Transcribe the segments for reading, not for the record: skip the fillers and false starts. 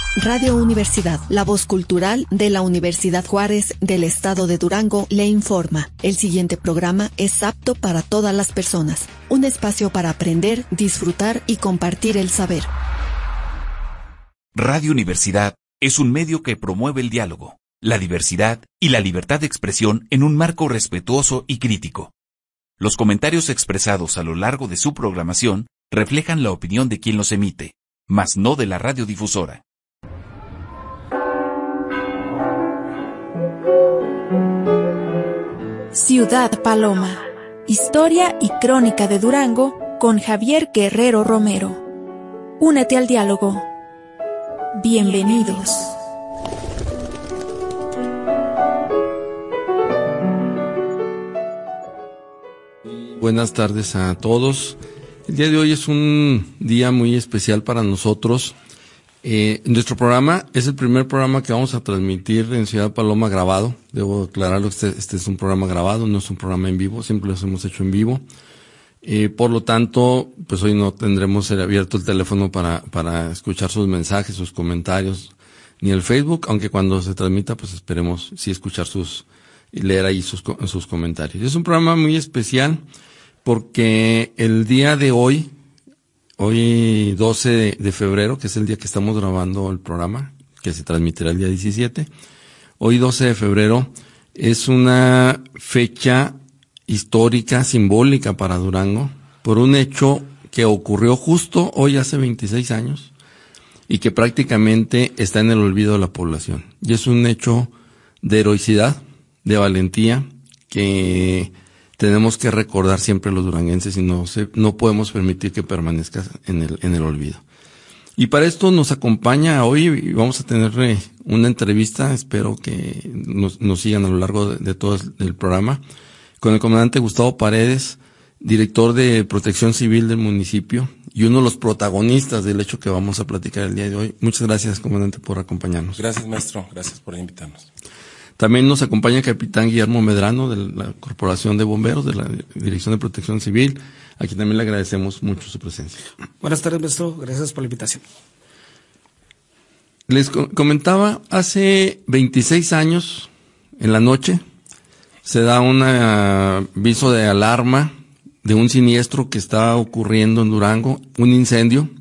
Radio Universidad, la voz cultural de la Universidad Juárez del Estado de Durango, le informa. El siguiente programa es apto para todas las personas. Un espacio para aprender, disfrutar y compartir el saber. Radio Universidad es un medio que promueve el diálogo, la diversidad y la libertad de expresión en un marco respetuoso y crítico. Los comentarios expresados a lo largo de su programación reflejan la opinión de quien los emite, mas no de la radiodifusora. Ciudad Paloma. Historia y crónica de Durango con Javier Guerrero Romero. Únete al diálogo. Bienvenidos. Buenas tardes a todos. El día de hoy es un día muy especial para nosotros. Nuestro programa es el primer programa que vamos a transmitir en Ciudad Paloma grabado. Debo aclararlo, este es un programa grabado, no es un programa en vivo, siempre los hemos hecho en vivo. Por lo tanto, pues hoy no tendremos abierto el teléfono para escuchar sus mensajes, sus comentarios, ni el Facebook, aunque cuando se transmita, pues esperemos sí escuchar y leer ahí sus comentarios. Es un programa muy especial porque el día de hoy 12 de febrero, que es el día que estamos grabando el programa, que se transmitirá el día 17, hoy 12 de febrero es una fecha histórica, simbólica para Durango, por un hecho que ocurrió justo hoy hace 26 años y que prácticamente está en el olvido de la población. Y es un hecho de heroicidad, de valentía, que tenemos que recordar siempre los duranguenses y no podemos permitir que permanezca en el olvido. Y para esto nos acompaña hoy y vamos a tener una entrevista, espero que nos sigan a lo largo de todo el programa, con el comandante Gustavo Paredes, director de Protección Civil del municipio y uno de los protagonistas del hecho que vamos a platicar el día de hoy. Muchas gracias, comandante, por acompañarnos. Gracias, maestro. Gracias por invitarnos. También nos acompaña el capitán Guillermo Medrano de la Corporación de Bomberos, de la Dirección de Protección Civil, a quien también le agradecemos mucho su presencia. Buenas tardes, maestro. Gracias por la invitación. Les comentaba, hace 26 años, en la noche, se da un aviso de alarma de un siniestro que está ocurriendo en Durango, un incendio.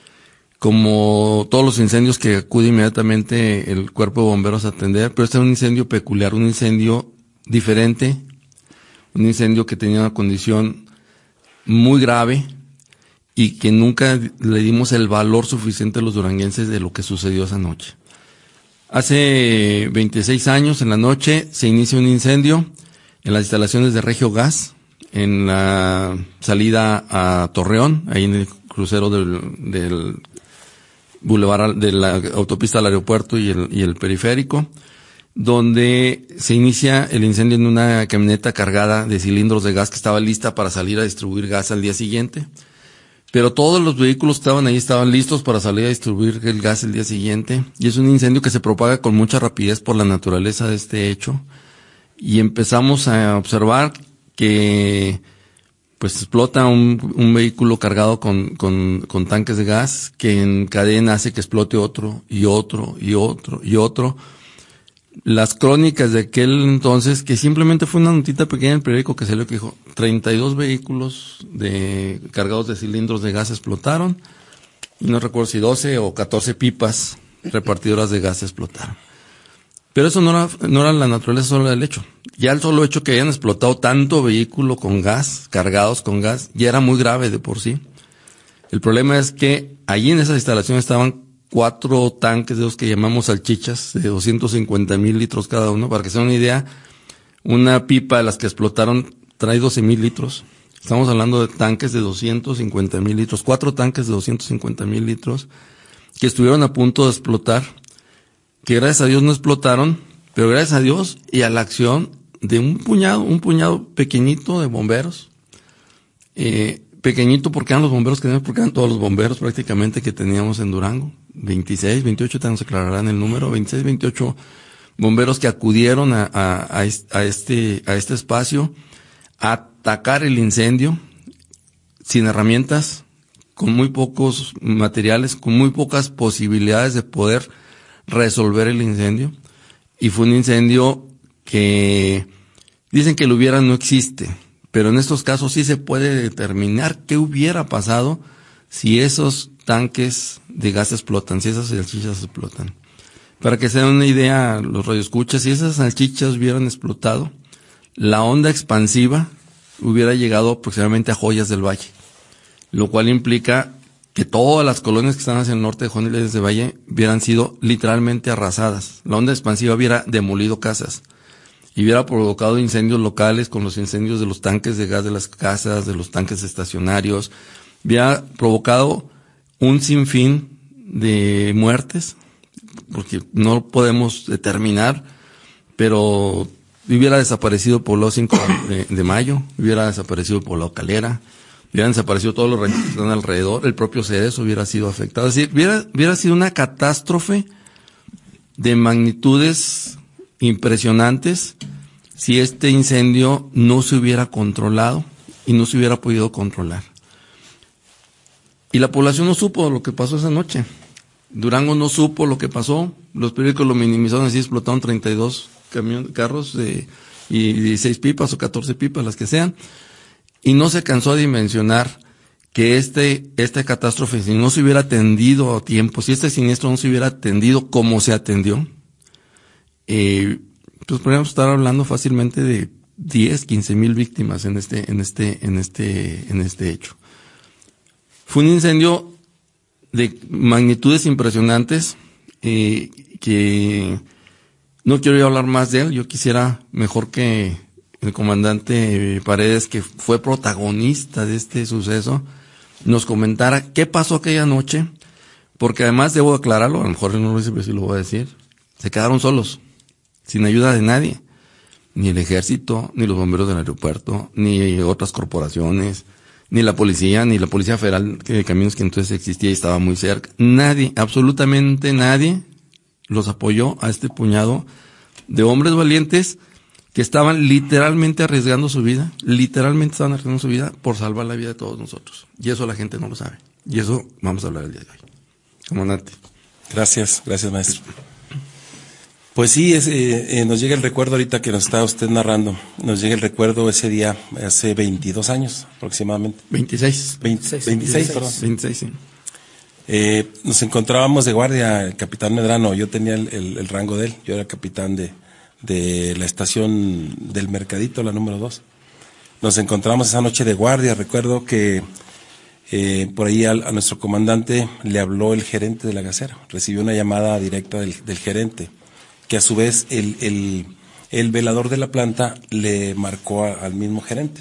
Como todos los incendios que acude inmediatamente el cuerpo de bomberos a atender, pero este es un incendio peculiar, un incendio diferente, un incendio que tenía una condición muy grave y que nunca le dimos el valor suficiente a los duranguenses de lo que sucedió esa noche. Hace 26 años, en la noche, se inicia un incendio en las instalaciones de Regio Gas, en la salida a Torreón, ahí en el crucero del Boulevard de la autopista al aeropuerto y el periférico, donde se inicia el incendio en una camioneta cargada de cilindros de gas que estaba lista para salir a distribuir gas al día siguiente. Pero todos los vehículos que estaban ahí estaban listos para salir a distribuir el gas el día siguiente. Y es un incendio que se propaga con mucha rapidez por la naturaleza de este hecho. Y empezamos a observar que pues explota un vehículo cargado con tanques de gas que en cadena hace que explote otro y otro y otro y otro. Las crónicas de aquel entonces, que simplemente fue una notita pequeña en el periódico que salió que dijo 32 vehículos cargados de cilindros de gas explotaron, y no recuerdo si 12 o 14 pipas repartidoras de gas explotaron. Pero eso no era la naturaleza solo del hecho. Ya el solo hecho que hayan explotado tanto vehículo con gas, cargados con gas, ya era muy grave de por sí. El problema es que allí en esa instalación estaban 4 tanques de los que llamamos salchichas, de 250,000 litros cada uno. Para que se den una idea, una pipa de las que explotaron trae 12,000 litros. Estamos hablando de tanques de 250,000 litros, 4 tanques de 250,000 litros que estuvieron a punto de explotar, que gracias a Dios no explotaron, pero gracias a Dios y a la acción de un puñado pequeñito de bomberos, pequeñito porque eran los bomberos que teníamos, porque eran todos los bomberos prácticamente que teníamos en Durango, 26, 28, nos aclararán el número, 26, 28 bomberos que acudieron a este espacio a atacar el incendio sin herramientas, con muy pocos materiales, con muy pocas posibilidades de poder resolver el incendio. Y fue un incendio que dicen que el hubiera no existe, pero en estos casos sí se puede determinar qué hubiera pasado si esos tanques de gas explotan, si esas salchichas explotan. Para que se den una idea, los radioescuchas, si esas salchichas hubieran explotado, la onda expansiva hubiera llegado aproximadamente a Joyas del Valle, lo cual implica que todas las colonias que están hacia el norte de Joyas del Valle hubieran sido literalmente arrasadas. La onda expansiva hubiera demolido casas y hubiera provocado incendios locales con los incendios de los tanques de gas de las casas, de los tanques estacionarios, hubiera provocado un sinfín de muertes, porque no podemos determinar, pero hubiera desaparecido Poblado 5 de Mayo, hubiera desaparecido Poblado Calera, hubieran desaparecido todos los ranchos que están alrededor, el propio Cerezo hubiera sido afectado. Es decir, hubiera sido una catástrofe de magnitudes impresionantes si este incendio no se hubiera controlado y no se hubiera podido controlar. Y la población no supo lo que pasó esa noche. Durango no supo lo que pasó. Los periódicos lo minimizaron, así explotaron 32 carros y 16 pipas o 14 pipas, las que sean. Y no se cansó de dimensionar que esta catástrofe, si no se hubiera atendido a tiempo, si este siniestro no se hubiera atendido como se atendió, pues podríamos estar hablando fácilmente de 10, 15 mil víctimas en este hecho. Fue un incendio de magnitudes impresionantes, que no quiero yo hablar más de él. Yo quisiera mejor que el comandante Paredes, que fue protagonista de este suceso, nos comentara qué pasó aquella noche, porque además debo aclararlo, a lo mejor no lo dice, pero sí lo voy a decir, se quedaron solos, sin ayuda de nadie, ni el ejército, ni los bomberos del aeropuerto, ni otras corporaciones, ni la policía federal de caminos que entonces existía y estaba muy cerca. Nadie, absolutamente nadie, los apoyó a este puñado de hombres valientes que estaban literalmente arriesgando su vida, por salvar la vida de todos nosotros. Y eso la gente no lo sabe. Y eso vamos a hablar el día de hoy. Comandante. Gracias, maestro. Pues sí, nos llega el recuerdo ahorita que nos está usted narrando, nos llega el recuerdo ese día, hace 22 años aproximadamente. 26, sí. Nos encontrábamos de guardia, el capitán Medrano, yo tenía el rango de él, yo era capitán de la estación del Mercadito, la número 2. Nos encontramos esa noche de guardia, recuerdo que por ahí a nuestro comandante le habló el gerente de la gasera, recibió una llamada directa del gerente, que a su vez el velador de la planta le marcó al mismo gerente.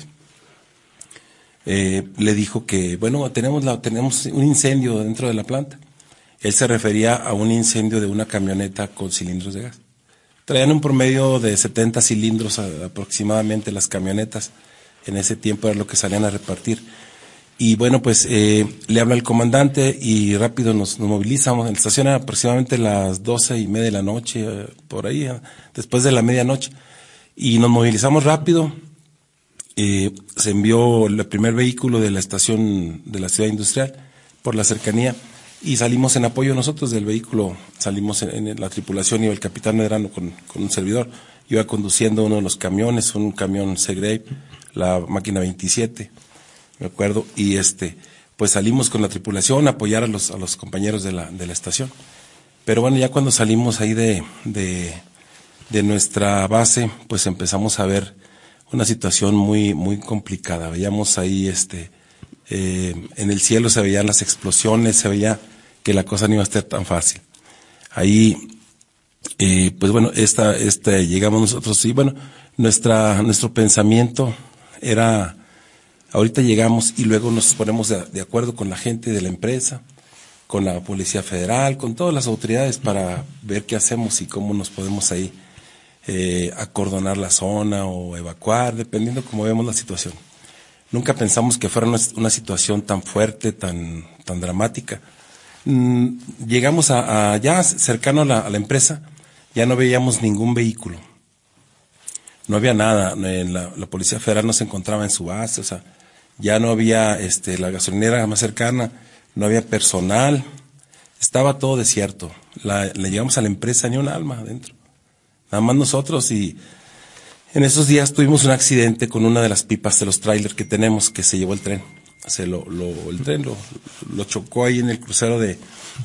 Le dijo que, bueno, tenemos un incendio dentro de la planta. Él se refería a un incendio de una camioneta con cilindros de gas. Traían un promedio de 70 cilindros aproximadamente las camionetas. En ese tiempo era lo que salían a repartir. Y bueno, pues le habla el comandante y rápido nos movilizamos. En la estación era aproximadamente las 12:30 de la noche, por ahí, después de la medianoche. Y nos movilizamos rápido. Se envió el primer vehículo de la estación de la ciudad industrial por la cercanía y salimos en apoyo nosotros del vehículo. Salimos en la tripulación, iba el capitán Medrano con un servidor. Yo iba conduciendo uno de los camiones, un camión Segrave, la máquina 27. Me acuerdo, y pues salimos con la tripulación a apoyar a los compañeros de la estación. Pero bueno, ya cuando salimos ahí de nuestra base, pues empezamos a ver una situación muy, muy complicada. Veíamos ahí, en el cielo se veían las explosiones, se que la cosa no iba a estar tan fácil. Ahí, pues bueno, llegamos nosotros y bueno, nuestro pensamiento era, ahorita llegamos y luego nos ponemos de acuerdo con la gente de la empresa, con la Policía Federal, con todas las autoridades para ver qué hacemos y cómo nos podemos ahí acordonar la zona o evacuar, dependiendo cómo vemos la situación. Nunca pensamos que fuera una situación tan fuerte, tan dramática. Llegamos ya cercano a la empresa, ya no veíamos ningún vehículo. No había nada, la Policía Federal no se encontraba en su base, o sea, ya no había la gasolinera más cercana, no había personal, estaba todo desierto. Le llegamos a la empresa, ni un alma adentro, nada más nosotros. Y en esos días tuvimos un accidente con una de las pipas de los trailers que tenemos, que se llevó el tren. El tren lo chocó ahí en el crucero de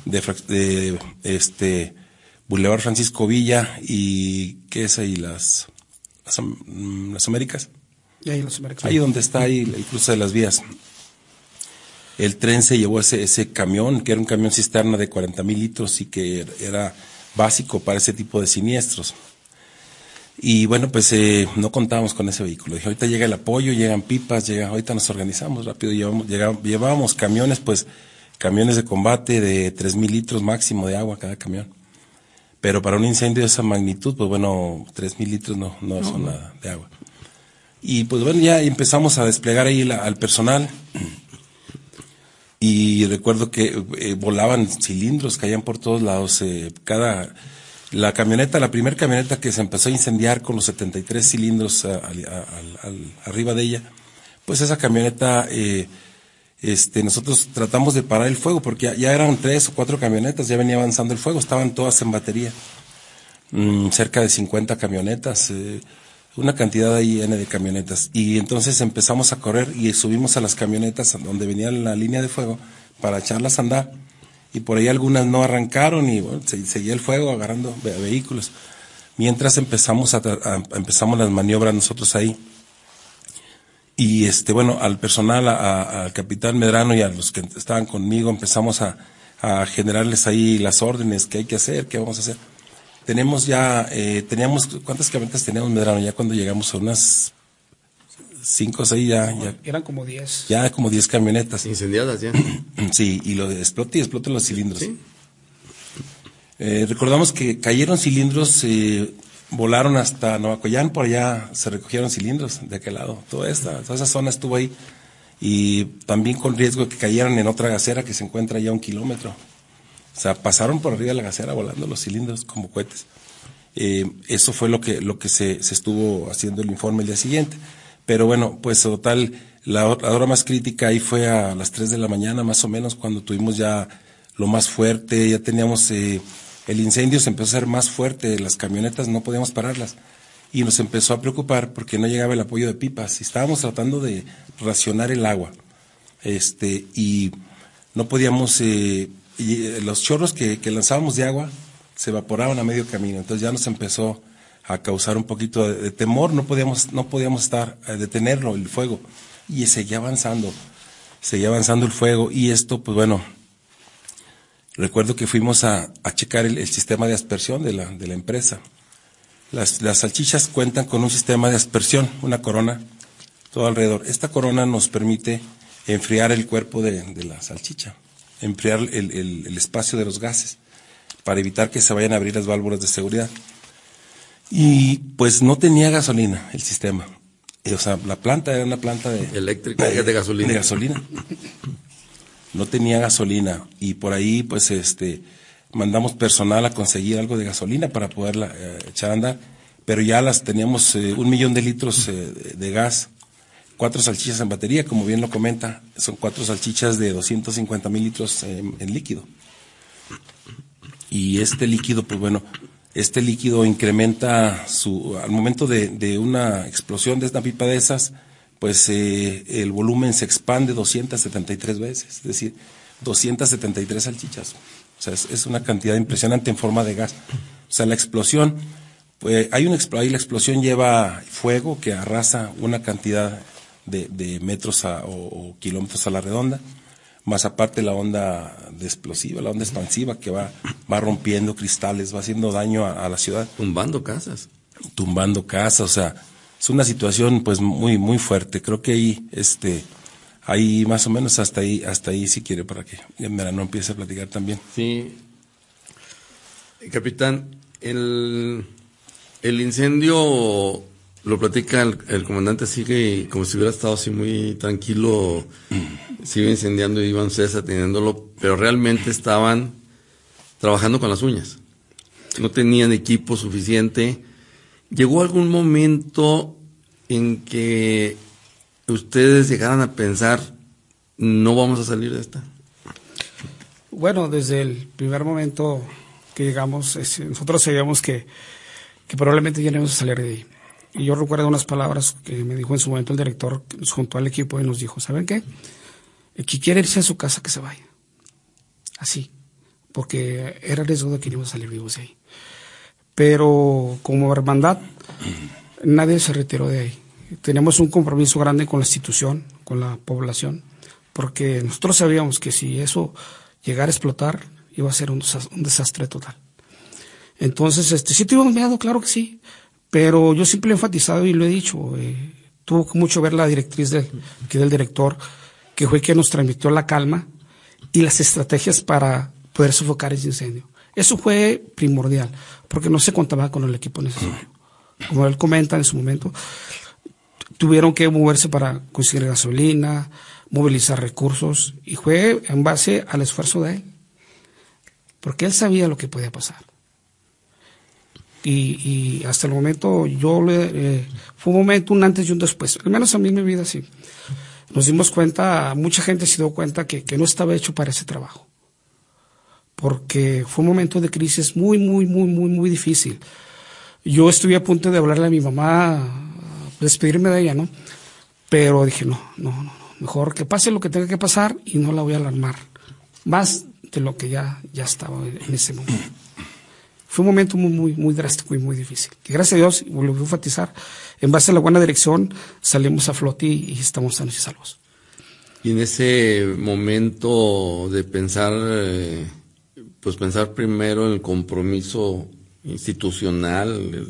Boulevard Francisco Villa y ¿qué es ahí? Las Américas. Y ahí los Américas. Ahí donde está ahí el cruce de las vías. El tren se llevó ese camión, que era un camión cisterna de 40,000 litros y que era básico para ese tipo de siniestros. Y bueno, pues no contábamos con ese vehículo. Dije, ahorita llega el apoyo, llegan pipas, ahorita nos organizamos rápido. Llevábamos camiones, pues camiones de combate de 3,000 litros máximo de agua cada camión. Pero para un incendio de esa magnitud, pues bueno, 3,000 litros no son nada de agua. Y pues bueno, ya empezamos a desplegar ahí al personal. Y recuerdo que volaban cilindros, caían por todos lados. La primera camioneta que se empezó a incendiar con los 73 cilindros arriba de ella, pues esa camioneta, nosotros tratamos de parar el fuego porque ya eran 3 o 4 camionetas, ya venía avanzando el fuego, estaban todas en batería, cerca de 50 camionetas, una cantidad ahí de camionetas. Y entonces empezamos a correr y subimos a las camionetas donde venía la línea de fuego para echarlas a andar. Y por ahí algunas no arrancaron y bueno, seguía el fuego agarrando vehículos. Mientras empezamos las maniobras nosotros ahí. Y bueno, al personal, al capitán Medrano y a los que estaban conmigo, empezamos a generarles ahí las órdenes, qué hay que hacer, qué vamos a hacer. ¿Cuántas camionetas teníamos, Medrano? Ya cuando llegamos a unas 5 o 6 ya. Eran como 10. Ya como 10 camionetas. Incendiadas ya. Sí, y explotan los cilindros. ¿Sí? Recordamos que cayeron cilindros, volaron hasta Novacoyán, por allá se recogieron cilindros de aquel lado. Toda esa zona estuvo ahí. Y también con riesgo de que cayeran en otra gasera que se encuentra ya a 1 kilómetro. O sea, pasaron por arriba de la gasera volando los cilindros como cohetes. Eso fue lo que se estuvo haciendo el informe el día siguiente. Pero bueno, pues total, la hora más crítica ahí fue a las 3 de la mañana más o menos, cuando tuvimos ya lo más fuerte, ya teníamos, el incendio se empezó a hacer más fuerte, las camionetas no podíamos pararlas. Y nos empezó a preocupar porque no llegaba el apoyo de pipas. Estábamos tratando de racionar el agua. Y no podíamos, los chorros que lanzábamos de agua se evaporaban a medio camino. Entonces ya nos empezó a causar un poquito de temor, no podíamos detenerlo, el fuego, y seguía avanzando el fuego. Y esto, pues bueno, recuerdo que fuimos a checar el sistema de aspersión de la empresa. Las salchichas cuentan con un sistema de aspersión, una corona, todo alrededor. Esta corona nos permite enfriar el cuerpo de la salchicha, enfriar el espacio de los gases, para evitar que se vayan a abrir las válvulas de seguridad. Y pues no tenía gasolina el sistema. O sea, la planta era una planta eléctrica de gasolina. De gasolina. No tenía gasolina. Y por ahí pues mandamos personal a conseguir algo de gasolina para poderla echar a andar. Pero ya teníamos 1,000,000 de litros de gas. 4 salchichas en batería, como bien lo comenta. Son 4 salchichas de 250,000 litros en líquido. Y este líquido, pues bueno, incrementa al momento de una explosión de esta pipa de esas, pues el volumen se expande 273 veces, es decir, 273 salchichas. O sea, es una cantidad impresionante en forma de gas. O sea, la explosión, pues ahí la explosión lleva fuego que arrasa una cantidad de metros o kilómetros a la redonda, más aparte la onda explosiva, la onda expansiva que va rompiendo cristales, va haciendo daño a la ciudad. Tumbando casas, o sea, es una situación pues muy, muy fuerte. Creo que ahí más o menos hasta ahí si quiere, para que no empiece a platicar también. Sí. Capitán, el incendio lo platica el comandante, sigue como si hubiera estado así muy tranquilo, sigue incendiando y iban ustedes atendiéndolo, pero realmente estaban trabajando con las uñas, no tenían equipo suficiente. ¿Llegó algún momento en que ustedes llegaran a pensar, no vamos a salir de esta? Bueno, desde el primer momento que llegamos, nosotros sabíamos que probablemente ya no íbamos a salir de ahí. Y yo recuerdo unas palabras que me dijo en su momento el director, que nos juntó al equipo y nos dijo, ¿saben qué? El que quiere irse a su casa, que se vaya. Así, porque era riesgo de que íbamos a salir vivos de ahí. Pero como hermandad, nadie se retiró de ahí. Teníamos un compromiso grande con la institución, con la población, porque nosotros sabíamos que si eso llegara a explotar, iba a ser un desastre total. Entonces, sí tuvimos miedo, claro que sí, pero yo siempre he enfatizado y lo he dicho, tuvo mucho ver la directriz del director, que fue que nos transmitió la calma y las estrategias para poder sofocar ese incendio. Eso fue primordial, porque no se contaba con el equipo necesario. Como él comenta en su momento, tuvieron que moverse para conseguir gasolina, movilizar recursos, y fue en base al esfuerzo de él, porque él sabía lo que podía pasar. Y hasta el momento fue un momento, un antes y un después, al menos a mí en mi vida sí. Nos dimos cuenta, mucha gente se dio cuenta que no estaba hecho para ese trabajo, porque fue un momento de crisis muy, muy, muy, muy, muy difícil. Yo estuve a punto de hablarle a mi mamá, despedirme de ella, ¿no? Pero dije, no, mejor que pase lo que tenga que pasar y no la voy a alarmar, más de lo que ya estaba en ese momento. Fue un momento muy, muy, muy drástico y muy difícil. Que gracias a Dios, y volví a enfatizar, en base a la buena dirección, salimos a flote y estamos sanos y salvos. Y en ese momento de pensar, pensar primero en el compromiso institucional,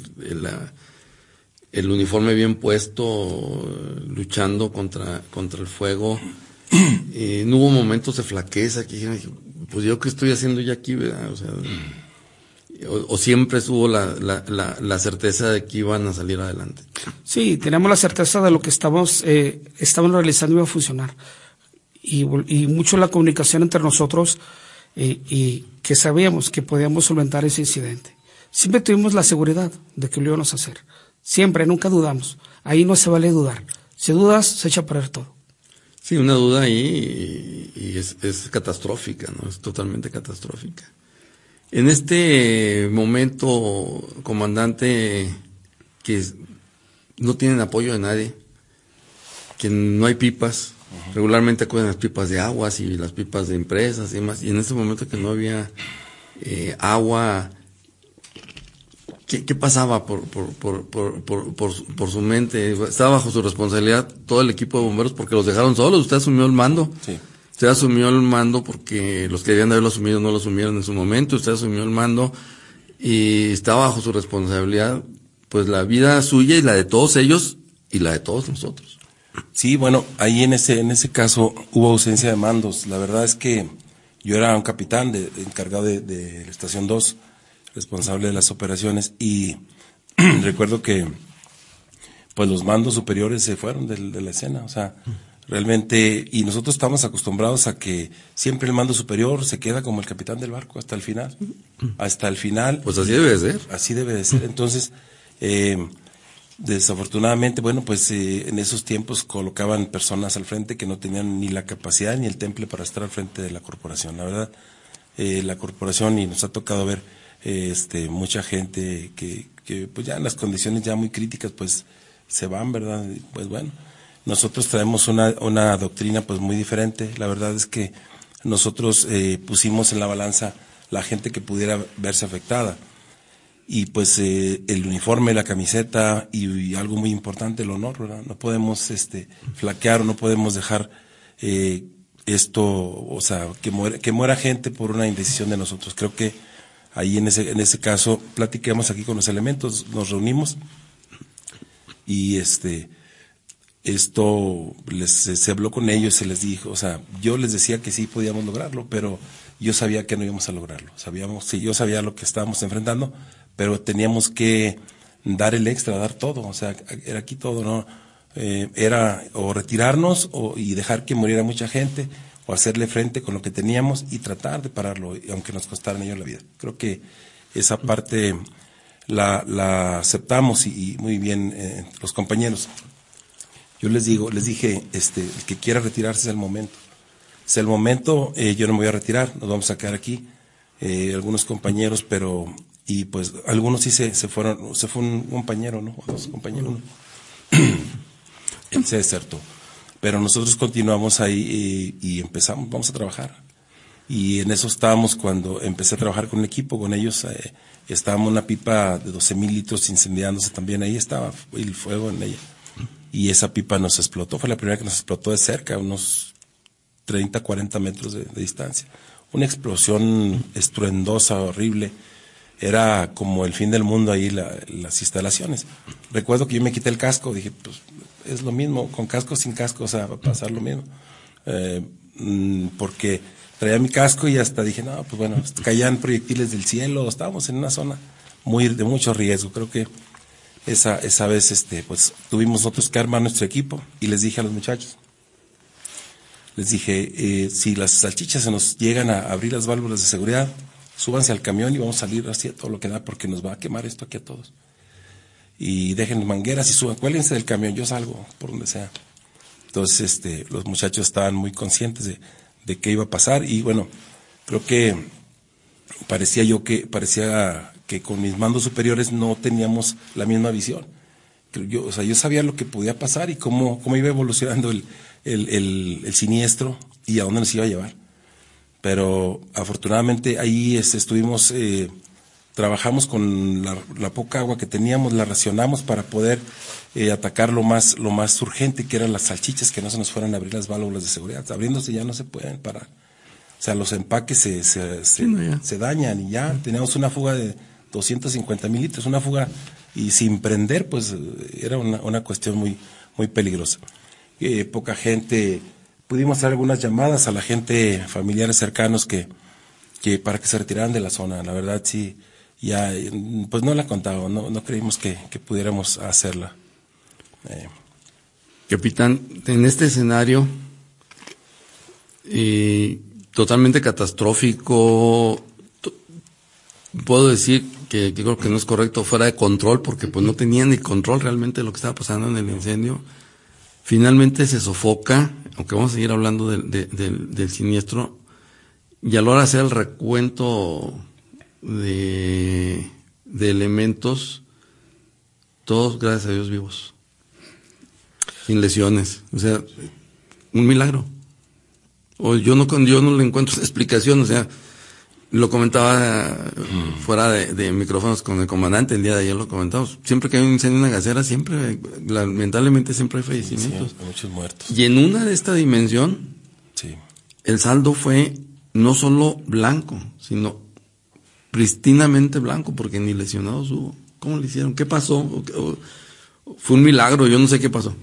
el uniforme bien puesto, luchando contra el fuego, no hubo momentos de flaqueza que dijeron, pues yo qué estoy haciendo ya aquí, ¿verdad? O sea, o siempre hubo la certeza de que iban a salir adelante. Sí, teníamos la certeza de lo que estábamos realizando iba a funcionar, y mucho la comunicación entre nosotros, y que sabíamos que podíamos solventar ese incidente. Siempre tuvimos la seguridad de que lo íbamos a hacer. Siempre, nunca dudamos. Ahí no se vale dudar. Si dudas, se echa a perder todo. Sí, una duda ahí y es catastrófica, ¿no? Es totalmente catastrófica. En este momento, comandante, que no tienen apoyo de nadie, que no hay pipas, regularmente acuden las pipas de aguas y las pipas de empresas y demás, y en este momento que no había agua, ¿qué pasaba por su mente? Estaba bajo su responsabilidad todo el equipo de bomberos porque los dejaron solos. Usted asumió el mando. Sí. Usted asumió el mando porque los que debían de haberlo asumido no lo asumieron en su momento. Usted asumió el mando y estaba bajo su responsabilidad, pues la vida suya y la de todos ellos y la de todos nosotros. Sí, bueno, ahí en ese caso hubo ausencia de mandos. La verdad es que yo era un capitán encargado de la estación 2, responsable de las operaciones, y recuerdo que pues los mandos superiores se fueron de la escena, o sea, realmente, y nosotros estamos acostumbrados a que siempre el mando superior se queda como el capitán del barco hasta el final. Pues así debe de ser. Así debe de ser. Entonces, desafortunadamente, bueno, pues en esos tiempos colocaban personas al frente que no tenían ni la capacidad ni el temple para estar al frente de la corporación. La verdad, la corporación, y nos ha tocado ver mucha gente que pues ya en las condiciones ya muy críticas pues se van, ¿verdad? Pues bueno, nosotros traemos una doctrina pues muy diferente. La verdad es que nosotros pusimos en la balanza la gente que pudiera verse afectada, y pues el uniforme, la camiseta y algo muy importante, el honor, ¿verdad? No podemos flaquear, o no podemos dejar esto, o sea, que muera gente por una indecisión de nosotros. Creo que ahí en ese caso platiquemos aquí con los elementos, nos reunimos y esto se habló con ellos, se les dijo, o sea, yo les decía que sí podíamos lograrlo, pero yo sabía que no íbamos a lograrlo. Yo sabía lo que estábamos enfrentando, pero teníamos que dar el extra, dar todo, o sea, era aquí todo, ¿no? Era o retirarnos y dejar que muriera mucha gente, o hacerle frente con lo que teníamos y tratar de pararlo, aunque nos costaran ellos la vida. Creo que esa parte la aceptamos y muy bien los compañeros. Yo les dije, el que quiera retirarse es el momento. Es el momento, yo no me voy a retirar, nos vamos a quedar aquí, algunos compañeros, y pues algunos sí se fueron, se fue un compañero, ¿no? O 2 compañeros, ¿no? Él se desertó. Pero nosotros continuamos ahí y empezamos, vamos a trabajar. Y en eso estábamos cuando empecé a trabajar con un equipo, con ellos, estábamos una pipa de 12,000 litros incendiándose también, ahí estaba el fuego en ella. Y esa pipa nos explotó, fue la primera que nos explotó de cerca, unos 30, 40 metros de distancia. Una explosión estruendosa, horrible. Era como el fin del mundo ahí las instalaciones. Recuerdo que yo me quité el casco, dije, pues es lo mismo, con casco o sin casco, o sea, va a pasar lo mismo. Porque traía mi casco y hasta dije, no, pues bueno, caían proyectiles del cielo, estábamos en una zona de mucho riesgo. Creo que esa vez pues tuvimos nosotros que armar nuestro equipo y les dije a los muchachos, si las salchichas se nos llegan a abrir las válvulas de seguridad, súbanse al camión y vamos a salir así a todo lo que da porque nos va a quemar esto aquí a todos. Y dejen mangueras y suban, cuélguense del camión, yo salgo por donde sea. Entonces los muchachos estaban muy conscientes de qué iba a pasar y bueno, creo que parecía que con mis mandos superiores no teníamos la misma visión. Yo sabía lo que podía pasar y cómo iba evolucionando el siniestro y a dónde nos iba a llevar. Pero afortunadamente ahí trabajamos con la poca agua que teníamos, la racionamos para poder atacar lo más urgente, que eran las salchichas, que no se nos fueran a abrir las válvulas de seguridad. Abriéndose ya no se pueden parar. O sea, los empaques se dañan y ya teníamos una fuga de 250,000 litros, una fuga y sin prender, pues era una cuestión muy, muy peligrosa. Poca gente, pudimos hacer algunas llamadas a la gente, familiares cercanos que para que se retiraran de la zona. La verdad sí, ya pues no la contaba, no creímos que pudiéramos hacerla. Capitán, en este escenario totalmente catastrófico, puedo decir que creo que no es correcto, fuera de control, porque pues no tenían ni control realmente de lo que estaba pasando en el incendio. Finalmente se sofoca, aunque vamos a seguir hablando del siniestro, y a la hora de hacer el recuento de elementos, todos gracias a Dios vivos, sin lesiones, o sea, un milagro. O yo no le encuentro explicación, o sea, lo comentaba fuera de micrófonos con el comandante, el día de ayer lo comentamos, siempre que hay un incendio en una gasera, lamentablemente siempre hay fallecimientos. Sí, hay muchos muertos. Y en una de esta dimensión, sí, el saldo fue no solo blanco, sino pristinamente blanco, porque ni lesionados hubo. ¿Cómo le hicieron? ¿Qué pasó? Fue un milagro, yo no sé qué pasó.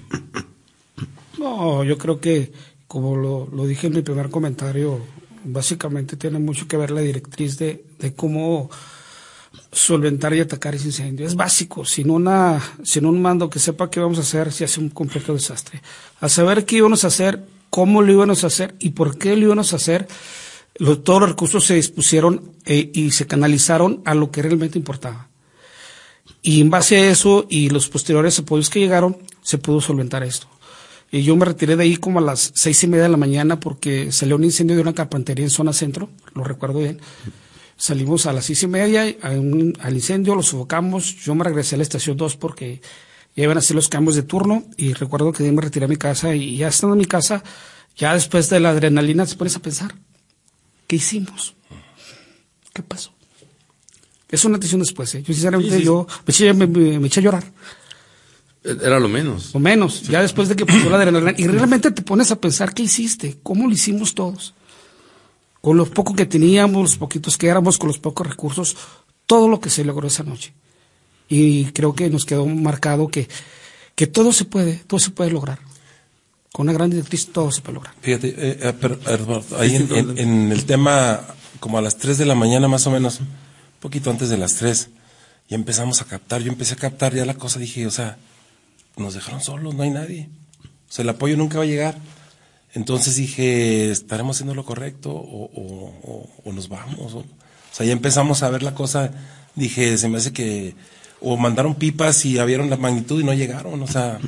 No, yo creo que, como lo dije en mi primer comentario, básicamente tiene mucho que ver la directriz de cómo solventar y atacar ese incendio. Es básico, sin un mando que sepa qué vamos a hacer, se hace un completo desastre. A saber qué íbamos a hacer, cómo lo íbamos a hacer y por qué lo íbamos a hacer, todos los recursos se dispusieron y se canalizaron a lo que realmente importaba. Y en base a eso y los posteriores apoyos que llegaron, se pudo solventar esto. Y yo me retiré de ahí como a las 6:30 de la mañana porque salió un incendio de una carpintería en zona centro, lo recuerdo bien. Salimos a las 6:30 al incendio, lo sofocamos. Yo me regresé a la estación 2 porque ya iban a hacer los cambios de turno y recuerdo que me retiré a mi casa y ya estando en mi casa, ya después de la adrenalina te pones a pensar, ¿qué hicimos? ¿Qué pasó? Es una atención después, Yo sinceramente yo me eché a llorar. Era lo menos. Lo menos, ya después de que pasó la adrenalina. Y realmente te pones a pensar, ¿qué hiciste? ¿Cómo lo hicimos todos? Con lo poco que teníamos, los poquitos que éramos, con los pocos recursos, todo lo que se logró esa noche. Y creo que nos quedó marcado que todo se puede lograr. Con una gran directriz todo se puede lograr. Fíjate, ahí en el tema, como a las 3 de la mañana más o menos, un poquito antes de las 3, ya empezamos a captar, yo empecé a captar ya la cosa, dije, o sea, nos dejaron solos, no hay nadie. O sea, el apoyo nunca va a llegar. Entonces dije, ¿estaremos haciendo lo correcto o nos vamos? O sea, ya empezamos a ver la cosa, dije, se me hace que o mandaron pipas y vieron la magnitud y no llegaron,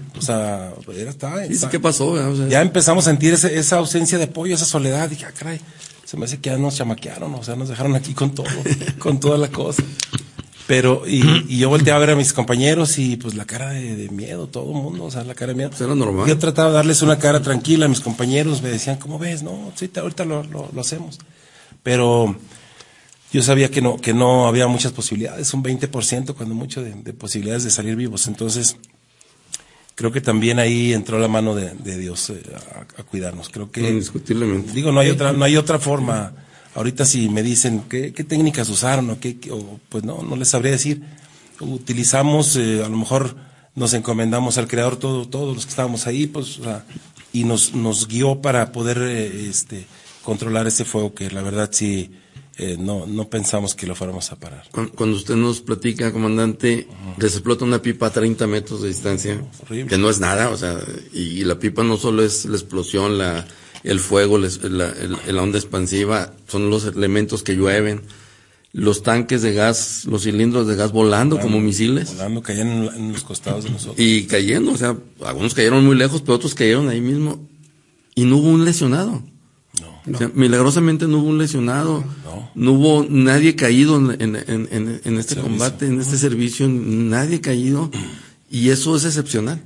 ¿Qué pasó? Ya empezamos a sentir esa ausencia de apoyo, esa soledad, dije, caray, se me hace que ya nos chamaquearon, nos dejaron aquí con todo, con toda la cosa. Pero, y yo volteé a ver a mis compañeros y pues la cara de miedo, todo el mundo, la cara de miedo. Pues era normal. Yo trataba de darles una cara tranquila a mis compañeros, me decían, ¿cómo ves? No, sí, ahorita lo hacemos. Pero yo sabía que no había muchas posibilidades, un 20% cuando mucho de posibilidades de salir vivos. Entonces, creo que también ahí entró la mano de Dios a cuidarnos. Creo que, indiscutiblemente. Digo, no hay otra forma. Ahorita si me dicen qué técnicas usaron o pues no les sabría decir. Utilizamos, a lo mejor nos encomendamos al Creador todos los que estábamos ahí, pues, y nos guió para poder controlar ese fuego que la verdad sí no pensamos que lo fuéramos a parar. Cuando usted nos platica, comandante, les explota una pipa a 30 metros de distancia, que no es nada, y la pipa no solo es la explosión, el fuego, la onda expansiva, son los elementos que llueven, los tanques de gas, los cilindros de gas volando como misiles. Volando, caían en los costados de nosotros. Y cayendo, algunos cayeron muy lejos, pero otros cayeron ahí mismo, y no hubo un lesionado. No. Milagrosamente no hubo un lesionado, no hubo nadie caído en este combate, en este servicio, nadie caído, y eso es excepcional,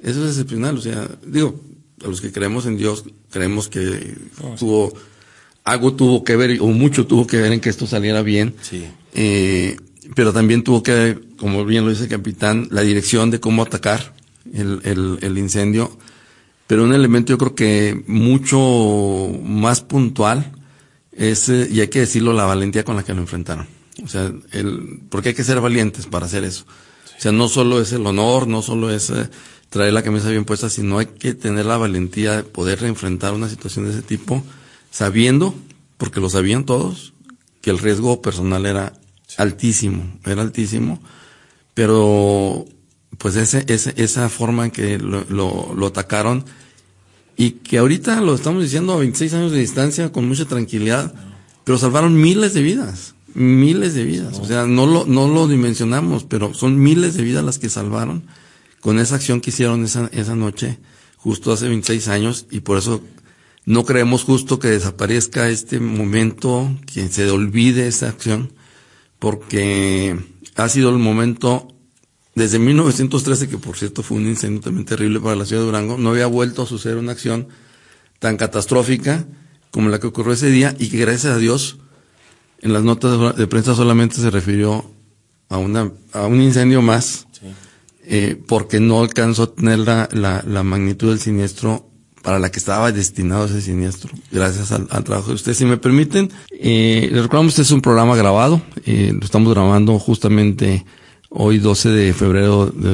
a los que creemos en Dios, creemos que algo tuvo que ver, o mucho tuvo que ver en que esto saliera bien, sí. Pero también tuvo que ver, como bien lo dice el capitán, la dirección de cómo atacar el incendio. Pero un elemento yo creo que mucho más puntual es, y hay que decirlo, la valentía con la que lo enfrentaron. Porque hay que ser valientes para hacer eso. Sí. No solo es el honor, no solo es traer la camisa bien puesta, sino hay que tener la valentía de poder enfrentar una situación de ese tipo, sabiendo, porque lo sabían todos, que el riesgo personal era altísimo, pero pues esa forma en que lo atacaron, y que ahorita lo estamos diciendo a 26 años de distancia con mucha tranquilidad, pero salvaron miles de vidas. No lo dimensionamos, pero son miles de vidas las que salvaron con esa acción que hicieron esa noche, justo hace 26 años, y por eso no creemos justo que desaparezca este momento, que se olvide esa acción, porque ha sido el momento. Desde 1913, que por cierto fue un incendio también terrible para la ciudad de Durango, no había vuelto a suceder una acción tan catastrófica como la que ocurrió ese día, y que gracias a Dios en las notas de prensa solamente se refirió a un incendio más, sí. Porque no alcanzó a tener la magnitud del siniestro para la que estaba destinado ese siniestro, gracias al trabajo de ustedes. Si me permiten, les recordamos, este es un programa grabado, lo estamos grabando justamente hoy 12 de febrero de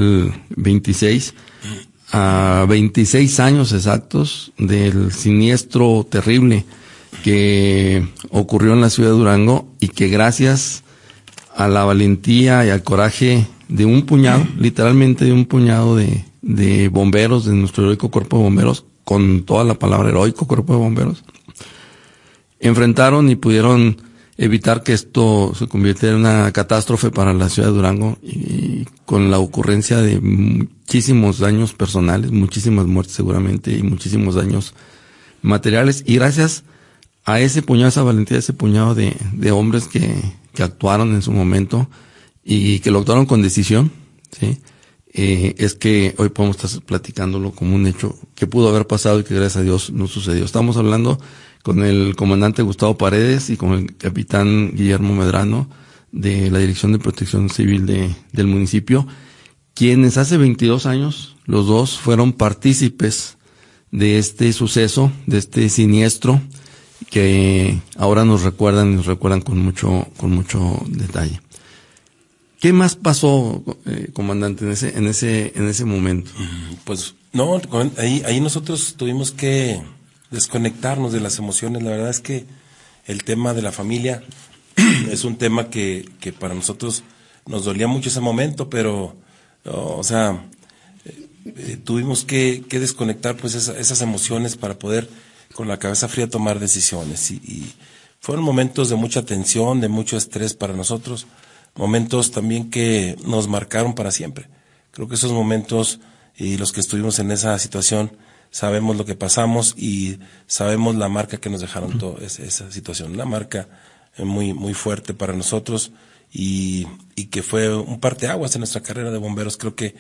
2026, a 26 años exactos del siniestro terrible que ocurrió en la ciudad de Durango, y que gracias a la valentía y al coraje de un puñado, literalmente de un puñado de bomberos, de nuestro heroico cuerpo de bomberos, con toda la palabra heroico cuerpo de bomberos, enfrentaron y pudieron evitar que esto se convirtiera en una catástrofe para la ciudad de Durango, y con la ocurrencia de muchísimos daños personales, muchísimas muertes seguramente, y muchísimos daños materiales, y gracias a ese puñado, esa valentía, ese puñado de hombres que actuaron en su momento y que lo actuaron con decisión, ¿sí? Es que hoy podemos estar platicándolo como un hecho que pudo haber pasado y que gracias a Dios no sucedió. Estamos hablando con el comandante Gustavo Paredes y con el capitán Guillermo Medrano de la Dirección de Protección Civil del municipio, quienes hace 22 años, los dos fueron partícipes de este suceso, de este siniestro, que ahora nos recuerdan con mucho detalle. ¿Qué más pasó, comandante, en ese momento? Pues no, ahí nosotros tuvimos que desconectarnos de las emociones. La verdad es que el tema de la familia es un tema que para nosotros nos dolía mucho ese momento, pero tuvimos que desconectar pues esas emociones para poder con la cabeza fría tomar decisiones, y fueron momentos de mucha tensión, de mucho estrés para nosotros, momentos también que nos marcaron para siempre. Creo que esos momentos, y los que estuvimos en esa situación, sabemos lo que pasamos y sabemos la marca que nos dejaron toda esa situación. Una marca muy, muy fuerte para nosotros y que fue un parteaguas en nuestra carrera de bomberos. Creo que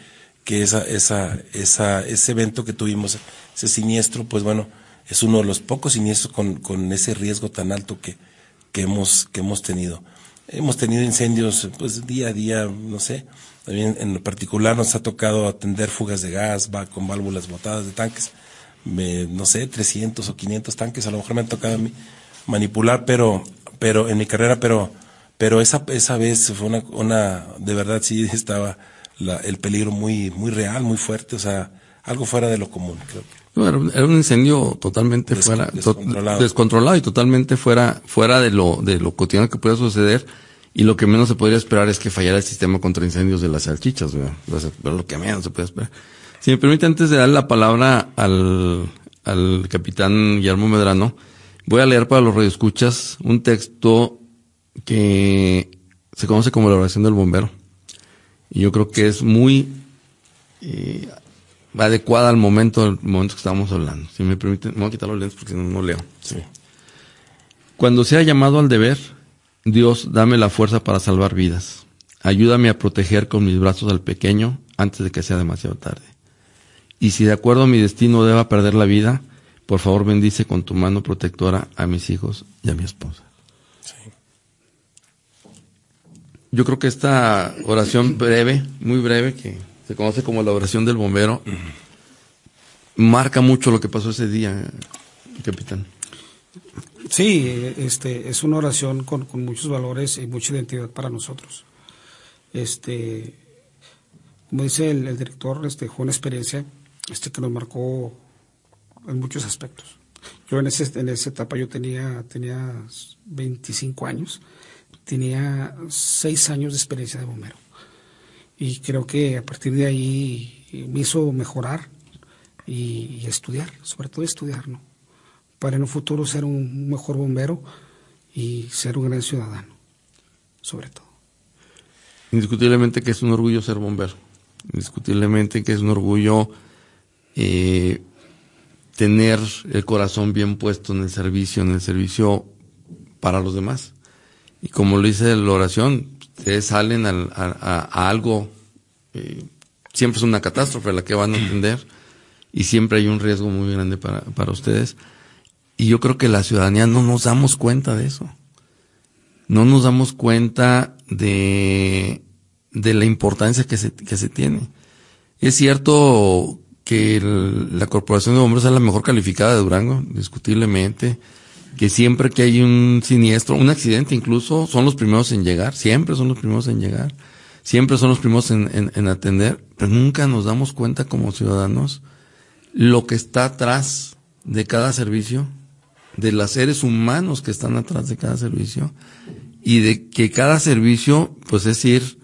ese evento que tuvimos, ese siniestro, pues bueno, es uno de los pocos siniestros con ese riesgo tan alto que hemos tenido. Hemos tenido incendios, pues día a día, no sé. También en particular nos ha tocado atender fugas de gas, con válvulas botadas de tanques. No sé, 300 o 500 tanques, a lo mejor me han tocado a mí manipular, pero en mi carrera, pero esa vez fue una de verdad sí estaba el peligro muy, muy real, muy fuerte, o sea, algo fuera de lo común, creo que. No, era un incendio totalmente descontrolado y totalmente fuera de lo cotidiano que pueda suceder, y lo que menos se podría esperar es que fallara el sistema contra incendios de las salchichas, ¿verdad? Lo que menos se puede esperar. Si me permite, antes de darle la palabra al capitán Guillermo Medrano, voy a leer para los radioescuchas un texto que se conoce como la oración del bombero. Y yo creo que es muy adecuada al momento que estamos hablando. Si me permiten, me voy a quitar los lentes porque no leo. Sí. Cuando sea llamado al deber, Dios, dame la fuerza para salvar vidas. Ayúdame a proteger con mis brazos al pequeño antes de que sea demasiado tarde. Y si de acuerdo a mi destino deba perder la vida, por favor bendice con tu mano protectora a mis hijos y a mi esposa. Sí. Yo creo que esta oración breve, muy breve, que se conoce como la oración del bombero, marca mucho lo que pasó ese día, capitán. Sí, es una oración con muchos valores y mucha identidad para nosotros. Como dice el director, fue una experiencia que nos marcó en muchos aspectos. Yo en esa etapa yo tenía 25 años, tenía 6 años de experiencia de bombero. Y creo que a partir de ahí me hizo mejorar y estudiar, sobre todo estudiar, ¿no? Para en un futuro ser un mejor bombero y ser un gran ciudadano, sobre todo. Indiscutiblemente que es un orgullo ser bombero. Indiscutiblemente que es un orgullo tener el corazón bien puesto en el servicio para los demás. Y como lo dice la oración, ustedes salen a algo, siempre es una catástrofe la que van a atender, y siempre hay un riesgo muy grande para ustedes. Y yo creo que la ciudadanía no nos damos cuenta de eso. No nos damos cuenta de la importancia que se tiene. Es cierto que la Corporación de Bomberos es la mejor calificada de Durango, indiscutiblemente, que siempre que hay un siniestro, un accidente incluso, son los primeros en llegar, siempre son los primeros en llegar, siempre son los primeros en atender, pero nunca nos damos cuenta como ciudadanos lo que está atrás de cada servicio, de los seres humanos que están atrás de cada servicio, y de que cada servicio, pues es ir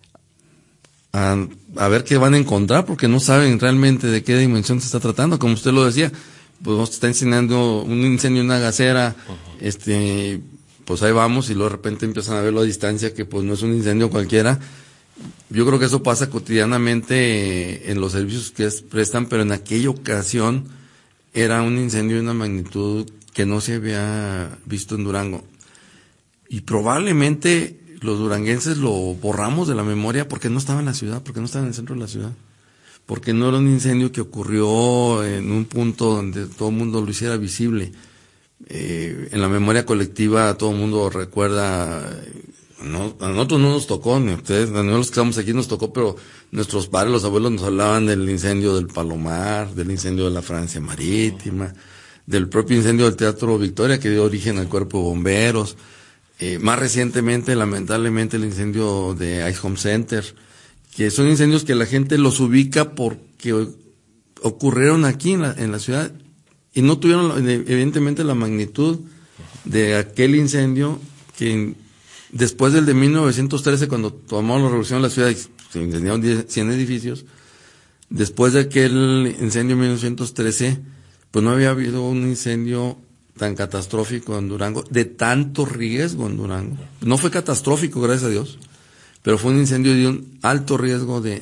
a ver qué van a encontrar, porque no saben realmente de qué dimensión se está tratando. Como usted lo decía, pues nos está enseñando un incendio en una gasera, pues ahí vamos, y luego de repente empiezan a verlo a distancia, que pues no es un incendio cualquiera. Yo creo que eso pasa cotidianamente en los servicios que prestan, pero en aquella ocasión era un incendio de una magnitud que no se había visto en Durango. Y probablemente los duranguenses lo borramos de la memoria porque no estaba en la ciudad, porque no estaba en el centro de la ciudad, porque no era un incendio que ocurrió en un punto donde todo el mundo lo hiciera visible. En la memoria colectiva todo el mundo recuerda, a nosotros no nos tocó, ni a ustedes, a nosotros que estamos aquí nos tocó, pero nuestros padres, los abuelos nos hablaban del incendio del Palomar, del incendio de la Francia Marítima, del propio incendio del Teatro Victoria que dio origen al Cuerpo de Bomberos. Más recientemente, lamentablemente, el incendio de Ice Home Center, que son incendios que la gente los ubica porque ocurrieron aquí en la ciudad y no tuvieron evidentemente la magnitud de aquel incendio que después del de 1913, cuando tomamos la revolución en la ciudad y se incendiaron 100 edificios, después de aquel incendio en 1913, pues no había habido un incendio tan catastrófico en Durango, de tanto riesgo en Durango. No fue catastrófico, gracias a Dios, pero fue un incendio de un alto riesgo de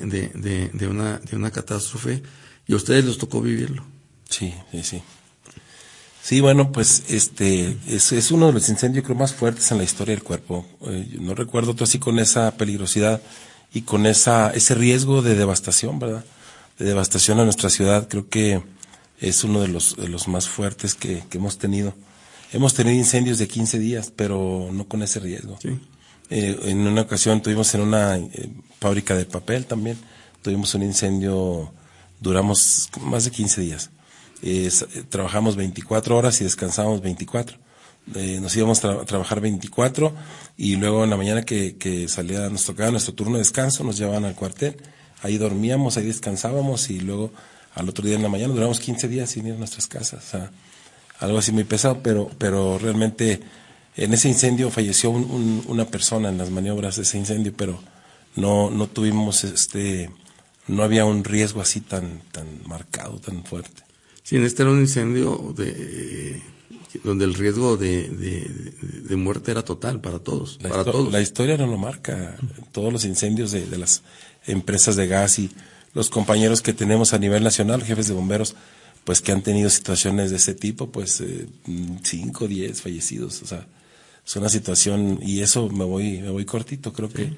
una catástrofe, y a ustedes les tocó vivirlo. Sí. Sí, bueno, pues es uno de los incendios creo más fuertes en la historia del cuerpo. No recuerdo otro así con esa peligrosidad y con ese riesgo de devastación, ¿verdad? De devastación a nuestra ciudad. Creo que es uno de los más fuertes que hemos tenido. Hemos tenido incendios de 15 días, pero no con ese riesgo. Sí. En una ocasión tuvimos en una fábrica de papel también, tuvimos un incendio, duramos más de 15 días. Trabajamos 24 horas y descansamos 24. Nos íbamos a trabajar 24 y luego en la mañana que nos tocaba nuestro turno de descanso, nos llevaban al cuartel. Ahí dormíamos, ahí descansábamos y luego al otro día en la mañana duramos 15 días sin ir a nuestras casas. O sea, algo así muy pesado, pero realmente en ese incendio falleció una persona en las maniobras de ese incendio, pero no tuvimos no había un riesgo así tan marcado, tan fuerte. Sí, este era un incendio donde el riesgo de muerte era total para todos. La historia no lo marca. Todos los incendios de las empresas de gas y los compañeros que tenemos a nivel nacional, jefes de bomberos, pues que han tenido situaciones de ese tipo, pues 5, 10 fallecidos. O sea, es una situación, y eso me voy cortito. Creo que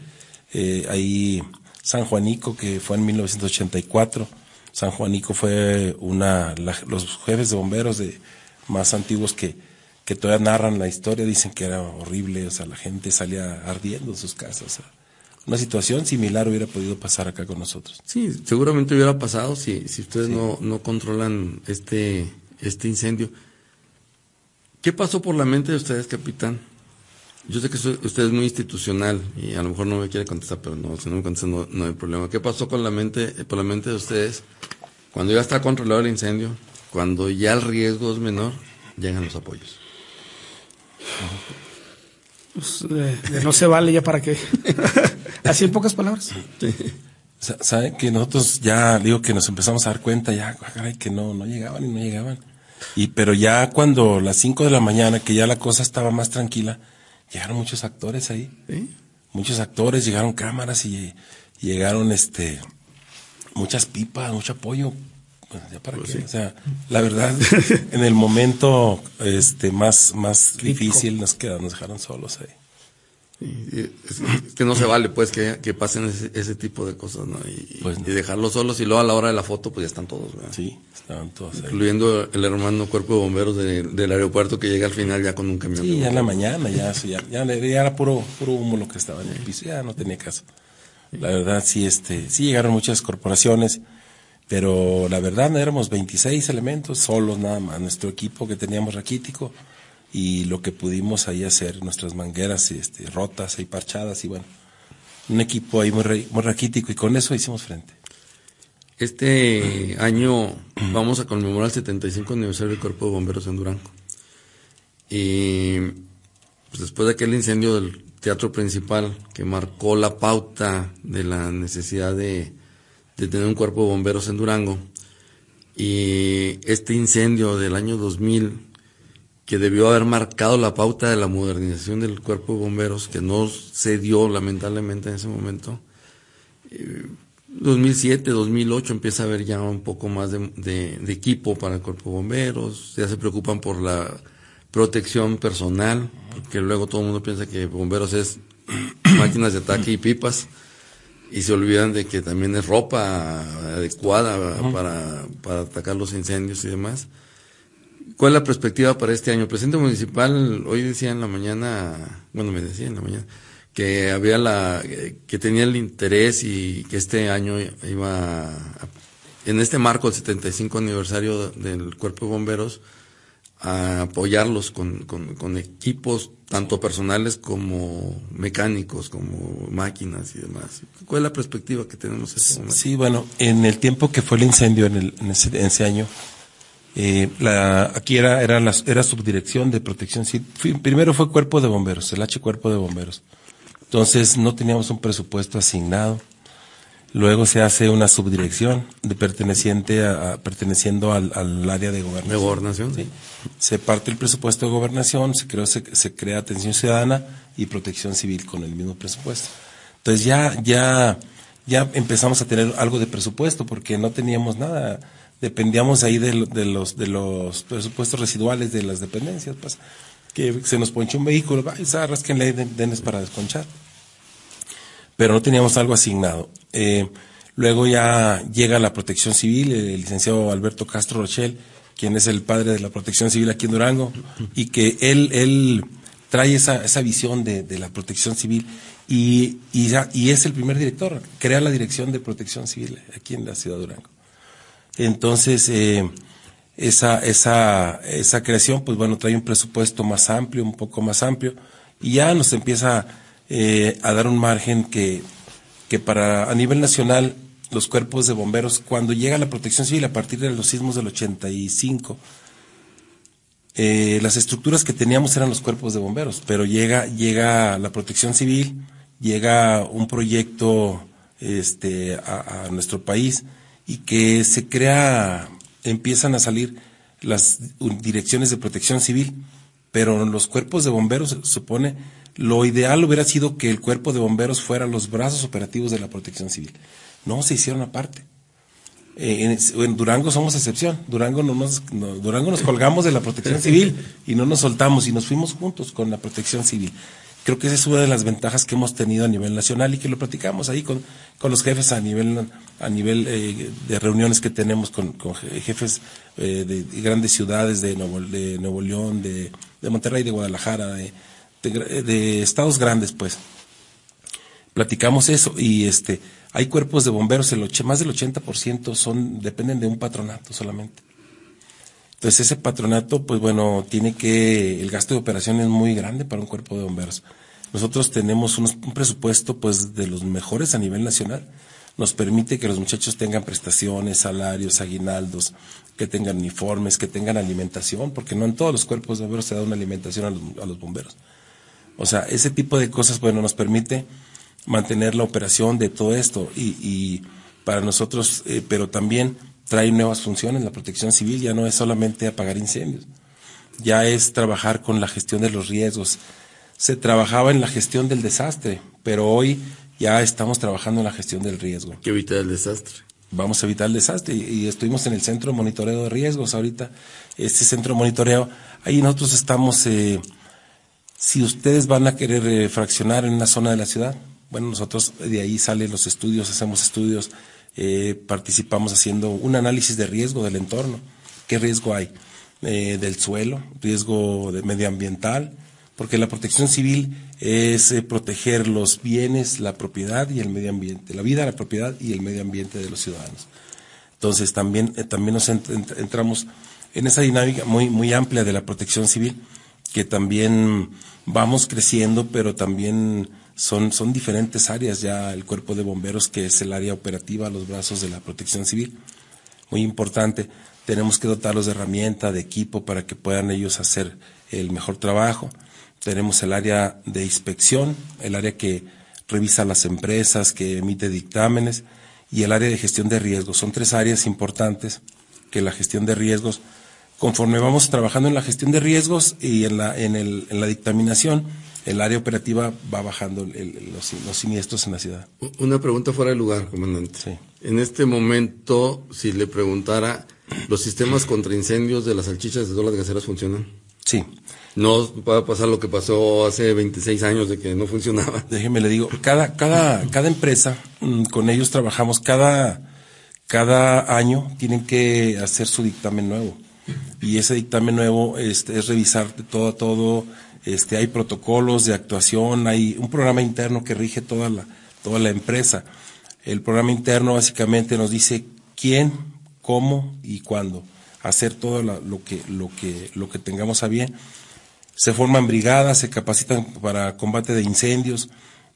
ahí San Juanico, que fue en 1984, San Juanico fue los jefes de bomberos más antiguos que todavía narran la historia, dicen que era horrible, o sea, la gente salía ardiendo en sus casas. O sea, una situación similar hubiera podido pasar acá con nosotros. Sí, seguramente hubiera pasado si ustedes no controlan este incendio. ¿Qué pasó por la mente de ustedes, capitán? Yo sé que usted es muy institucional y a lo mejor no me quiere contestar, pero si no me contesta no hay problema. ¿Qué pasó por la mente de ustedes cuando ya está controlado el incendio, cuando ya el riesgo es menor, llegan los apoyos? Pues, no se vale, ya para qué. Así en pocas palabras. Sí. Saben que nosotros ya, digo que nos empezamos a dar cuenta ya, caray, que no llegaban. Pero ya cuando las 5 de la mañana, que ya la cosa estaba más tranquila, llegaron muchos actores ahí. ¿Sí? Muchos actores, llegaron cámaras y llegaron muchas pipas, mucho apoyo. Bueno, ya para qué. Sí. O sea, la verdad, en el momento más difícil nos dejaron solos ahí. Es que no se vale pues que pasen ese tipo de cosas, ¿no? Y dejarlos solos, y luego a la hora de la foto pues ya están todos, ¿verdad? Sí, estaban todos ahí. Incluyendo el hermano cuerpo de bomberos del aeropuerto, que llega al final ya con un camión. Sí, ya en la mañana, ya era puro humo lo que estaba en el piso, ya no tenía caso. La verdad sí llegaron muchas corporaciones, pero la verdad éramos 26 elementos solos nada más, nuestro equipo que teníamos raquítico. Y lo que pudimos ahí hacer, nuestras mangueras rotas y parchadas, y bueno, un equipo ahí muy raquítico, y con eso hicimos frente. Este año vamos a conmemorar el 75 aniversario del Cuerpo de Bomberos en Durango. Y pues después de aquel incendio del teatro principal que marcó la pauta de la necesidad de tener un cuerpo de bomberos en Durango, y este incendio del año 2000, que debió haber marcado la pauta de la modernización del cuerpo de bomberos, que no se dio lamentablemente en ese momento. 2007, 2008 empieza a haber ya un poco más de equipo para el cuerpo de bomberos, ya se preocupan por la protección personal, porque luego todo el mundo piensa que bomberos es máquinas de ataque y pipas, y se olvidan de que también es ropa adecuada para atacar los incendios y demás. ¿Cuál es la perspectiva para este año? El presidente municipal hoy decía en la mañana, que tenía el interés y que este año iba en este marco del 75 aniversario del Cuerpo de Bomberos, a apoyarlos con equipos tanto personales como mecánicos, como máquinas y demás. ¿Cuál es la perspectiva que tenemos en este momento? Sí, bueno, en el tiempo que fue el incendio en ese año, aquí era subdirección de protección civil. Primero fue cuerpo de bomberos, el cuerpo de bomberos. Entonces no teníamos un presupuesto asignado. Luego se hace una subdirección perteneciendo al área de gobernación. ¿De gobernación? Sí. Se parte el presupuesto de gobernación, se crea atención ciudadana y protección civil con el mismo presupuesto. Entonces ya empezamos a tener algo de presupuesto porque no teníamos nada, dependíamos ahí de los presupuestos residuales de las dependencias, pues, que se nos ponchó un vehículo, rásquenle denes para desconchar. Pero no teníamos algo asignado. Luego ya llega la Protección Civil, el licenciado Alberto Castro Rochel, quien es el padre de la Protección Civil aquí en Durango, y que él trae esa visión de la Protección Civil y es el primer director, crea la Dirección de Protección Civil aquí en la ciudad de Durango. Entonces, esa creación, pues bueno, trae un presupuesto más amplio, un poco más amplio, y ya nos empieza a dar un margen que para a nivel nacional los cuerpos de bomberos, cuando llega la Protección Civil a partir de los sismos del 85, las estructuras que teníamos eran los cuerpos de bomberos, pero llega la Protección Civil, llega un proyecto a nuestro país y que se crea, empiezan a salir las direcciones de Protección Civil, pero los cuerpos de bomberos, se supone, lo ideal hubiera sido que el cuerpo de bomberos fuera los brazos operativos de la Protección Civil. No, se hicieron aparte. En Durango somos excepción. Durango nos colgamos de la Protección Civil y no nos soltamos y nos fuimos juntos con la Protección Civil. Creo que esa es una de las ventajas que hemos tenido a nivel nacional y que lo platicamos ahí con los jefes a nivel de reuniones que tenemos con jefes de grandes ciudades de Nuevo León, de Monterrey, de Guadalajara, de estados grandes, pues. Platicamos eso y hay cuerpos de bomberos, más del 80% dependen de un patronato solamente. Entonces ese patronato, pues bueno, el gasto de operación es muy grande para un cuerpo de bomberos. Nosotros tenemos un presupuesto pues de los mejores a nivel nacional. Nos permite que los muchachos tengan prestaciones, salarios, aguinaldos, que tengan uniformes, que tengan alimentación, porque no en todos los cuerpos de bomberos se da una alimentación a los bomberos. O sea, ese tipo de cosas, bueno, nos permite mantener la operación de todo esto y para nosotros, pero también trae nuevas funciones. La Protección Civil ya no es solamente apagar incendios, ya es trabajar con la gestión de los riesgos. Se trabajaba en la gestión del desastre, pero hoy ya estamos trabajando en la gestión del riesgo. ¿Qué evitar el desastre? Vamos a evitar el desastre y estuvimos en el Centro de Monitoreo de Riesgos ahorita. Este centro de monitoreo, ahí nosotros estamos, si ustedes van a querer fraccionar en una zona de la ciudad, bueno, nosotros de ahí salen los estudios, hacemos estudios, participamos haciendo un análisis de riesgo del entorno. ¿Qué riesgo hay? Del suelo, riesgo medioambiental, porque la Protección Civil es proteger los bienes, la propiedad y el medio ambiente, la vida, la propiedad y el medio ambiente de los ciudadanos. Entonces también nos entramos en esa dinámica muy amplia de la Protección Civil, que también vamos creciendo, pero también son diferentes áreas ya el cuerpo de bomberos, que es el área operativa a los brazos de la Protección Civil. Muy importante, tenemos que dotarlos de herramienta, de equipo para que puedan ellos hacer el mejor trabajo. Tenemos el área de inspección, el área que revisa las empresas, que emite dictámenes, y el área de gestión de riesgos. Son tres áreas importantes que la gestión de riesgos, conforme vamos trabajando en la gestión de riesgos y en la dictaminación, el área operativa va bajando los siniestros en la ciudad. Una pregunta fuera de lugar, comandante. Sí. En este momento, si le preguntara, ¿los sistemas contra incendios de las salchichas de todas las gaseras funcionan? Sí. No va a pasar lo que pasó hace 26 años de que no funcionaba. Déjeme le digo, cada empresa, con ellos trabajamos, cada año tienen que hacer su dictamen nuevo. Y ese dictamen nuevo es revisar todo, hay protocolos de actuación, hay un programa interno que rige toda la empresa. El programa interno básicamente nos dice quién, cómo y cuándo hacer todo lo que tengamos a bien. Se forman brigadas, se capacitan para combate de incendios,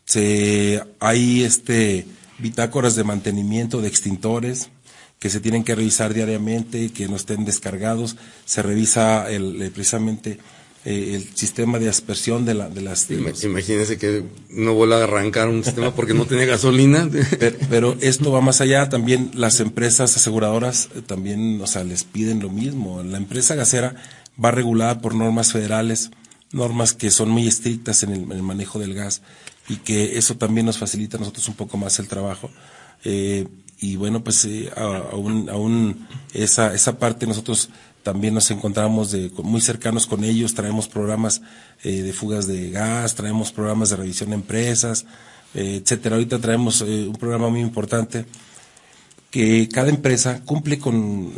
hay bitácoras de mantenimiento de extintores que se tienen que revisar diariamente, que no estén descargados. Se revisa precisamente el sistema de aspersión de las... Imagínese que no vuelva a arrancar un sistema porque no tenía gasolina. Pero esto va más allá. También las empresas aseguradoras también, les piden lo mismo. La empresa gasera va regulada por normas federales, normas que son muy estrictas en el manejo del gas, y que eso también nos facilita a nosotros un poco más el trabajo. Y bueno, pues aún esa parte nosotros también nos encontramos muy cercanos con ellos, traemos programas de fugas de gas, traemos programas de revisión de empresas, etcétera. Ahorita traemos un programa muy importante que cada empresa cumple con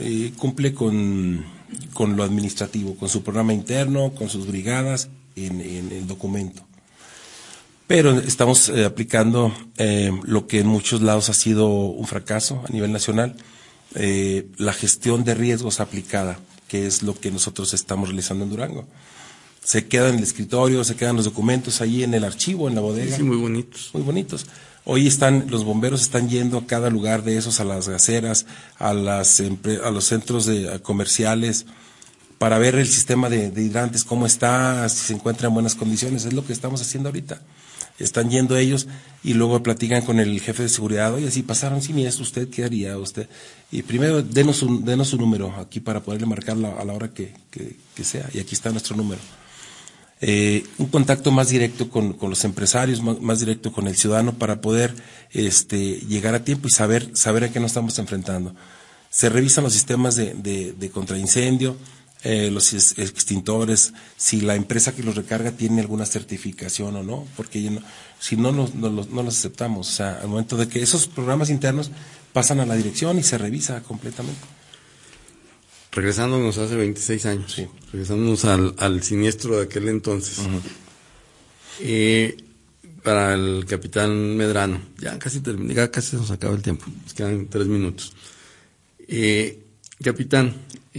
lo administrativo, con su programa interno, con sus brigadas en el documento. Pero estamos aplicando lo que en muchos lados ha sido un fracaso a nivel nacional, la gestión de riesgos aplicada, que es lo que nosotros estamos realizando en Durango. Se queda en el escritorio, se quedan los documentos ahí en el archivo, en la bodega. Sí, muy bonitos. Muy bonitos. Hoy los bomberos están yendo a cada lugar de esos, a las gaseras, a los centros comerciales, para ver el sistema de hidrantes, cómo está, si se encuentra en buenas condiciones. Es lo que estamos haciendo ahorita. Están yendo ellos y luego platican con el jefe de seguridad. Oye, si pasaron siniestro, ¿usted qué haría? Usted, y primero denos su número aquí para poderle marcar a la hora que sea. Y aquí está nuestro número. Un contacto más directo con los empresarios, más directo con el ciudadano para poder llegar a tiempo y saber a qué nos estamos enfrentando. Se revisan los sistemas de contraincendio, los extintores, si la empresa que los recarga tiene alguna certificación o no, porque si no los aceptamos. O sea, al momento de que esos programas internos pasan a la dirección y se revisa completamente. Regresándonos hace 26 años, sí. Regresándonos al siniestro de aquel entonces. Uh-huh. Para el capitán Medrano, ya casi se nos acaba el tiempo, nos quedan 3 minutos. Capitán,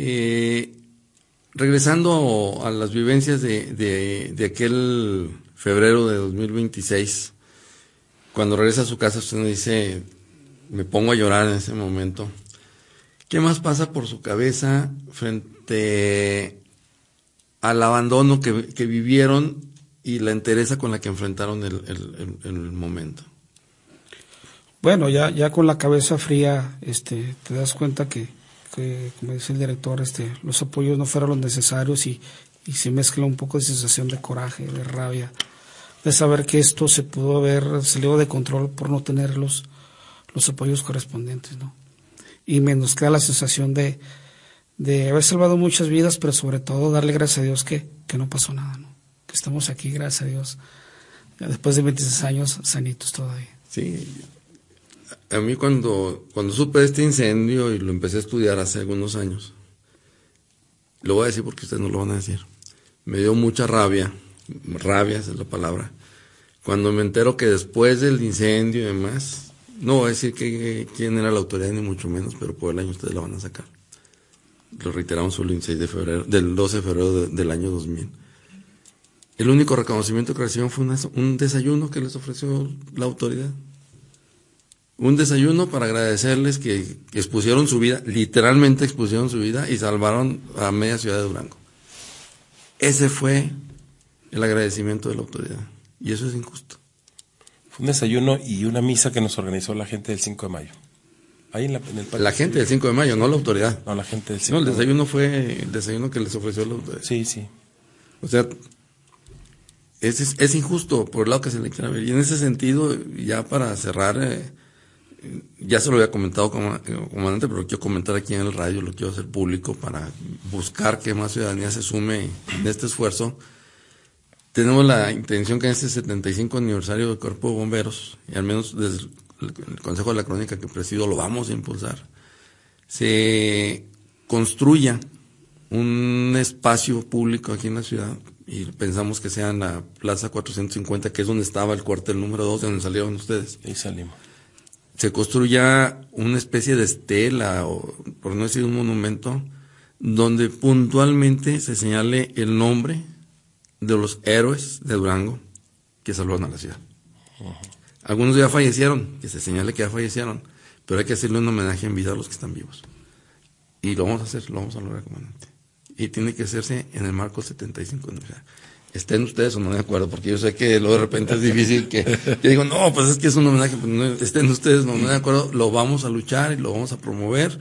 regresando a las vivencias de aquel febrero de 2026, cuando regresa a su casa, usted nos dice, me pongo a llorar en ese momento. ¿Qué más pasa por su cabeza frente al abandono que vivieron y la entereza con la que enfrentaron el momento? Bueno, ya con la cabeza fría, te das cuenta que como dice el director, los apoyos no fueron los necesarios y se mezcla un poco de sensación de coraje, de rabia, de saber que esto se pudo haber salido de control por no tener los apoyos correspondientes, ¿no? Y me nos queda la sensación de haber salvado muchas vidas, pero sobre todo darle gracias a Dios que no pasó nada, ¿no? Que estamos aquí, gracias a Dios, después de 26 años, sanitos todavía. Sí, a mí cuando supe de este incendio y lo empecé a estudiar hace algunos años, lo voy a decir porque ustedes no lo van a decir, me dio mucha rabia, esa es la palabra, cuando me entero que después del incendio y demás, no voy a decir quién era la autoridad ni mucho menos, pero por el año ustedes la van a sacar. Lo reiteramos solo el 6 de febrero, del 12 de febrero del año 2000. El único reconocimiento que recibieron fue un desayuno que les ofreció la autoridad. Un desayuno para agradecerles que expusieron su vida, literalmente expusieron su vida y salvaron a media ciudad de Durango. Ese fue el agradecimiento de la autoridad. Y eso es injusto. Fue un desayuno y una misa que nos organizó la gente del 5 de mayo. Ahí en el parque. La gente del 5 de mayo, no la autoridad. No, la gente del 5 de mayo. No, el desayuno fue el desayuno que les ofreció la autoridad. Sí, sí. O sea, es injusto por el lado que se le quiera ver. Y en ese sentido, ya para cerrar, ya se lo había comentado comandante, pero lo quiero comentar aquí en el radio, lo quiero hacer público para buscar que más ciudadanía se sume en este esfuerzo. Tenemos la intención que en este 75 aniversario del Cuerpo de Bomberos, y al menos desde el Consejo de la Crónica que presido lo vamos a impulsar, se construya un espacio público aquí en la ciudad, y pensamos que sea en la Plaza 450, que es donde estaba el cuartel número 2, de donde salieron ustedes. Ahí salimos. Se construya una especie de estela, o por no decir un monumento, donde puntualmente se señale el nombre de los héroes de Durango que salvaron a la ciudad. Uh-huh. Algunos ya fallecieron, que se señale que ya fallecieron, pero hay que hacerle un homenaje en vida a los que están vivos. Y lo vamos a hacer, lo vamos a lograr, comandante. Y tiene que hacerse en el marco 75. O sea, estén ustedes o no de acuerdo, porque yo sé que luego de repente es difícil que digo, no, pues es que es un homenaje, pues no, estén ustedes no de acuerdo, lo vamos a luchar y lo vamos a promover.